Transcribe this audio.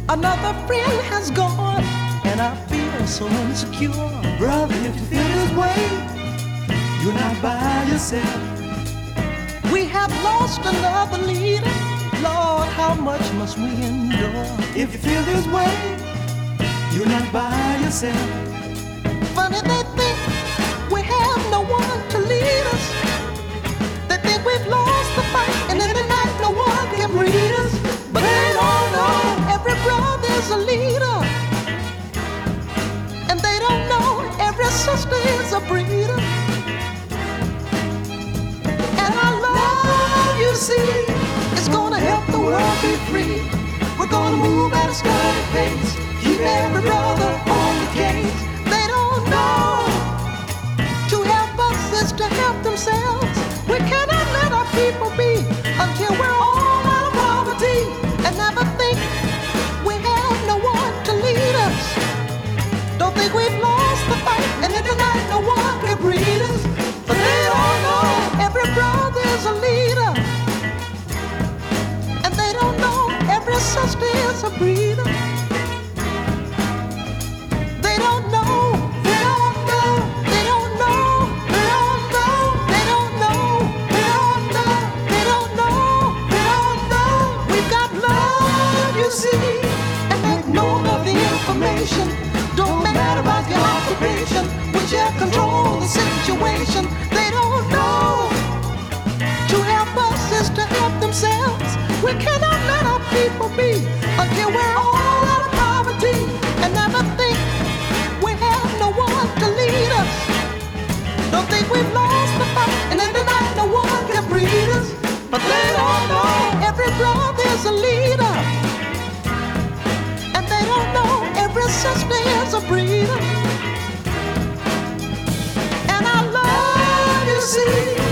Another friend has gone, and I feel so insecure. Brother, if you feel this way, you're not by yourself. We have lost another leader. Lord, how much must we endure? If you feel this way, you're not by yourself. Funny they think we have no one to lead us. They think we've lost the fight, and in the night no one can read us. But they don't know every brother's a leader, and they don't know every sister is a breeder. And our love, you see, is gonna help the world be free. We're gonna move at a steady pace, keep every brother on the case. They don't know to help us is to help themselves. We cannot let our people be until we're all out of poverty, and never think we have no one to lead us. Don't think we've lost the fight, and in the night no one can breed us. But they all know every brother is a leader, and they don't know every sister is a breeder. They don't know, they don't know, they don't know, they don't know, they don't know, they don't know, they don't know, they don't know. We've got love, you see, and make known of the information. Don't matter about your occupation, we shall control the situation. They don't know to help us is to help themselves. We cannot let our people be until we're all out of poverty, and never think we have no one to lead us. Don't think we've lost the fight, and in the night no one can breed us. But they don't know every brother's a leader, and they don't know every sister is a breeder. And our love, you see,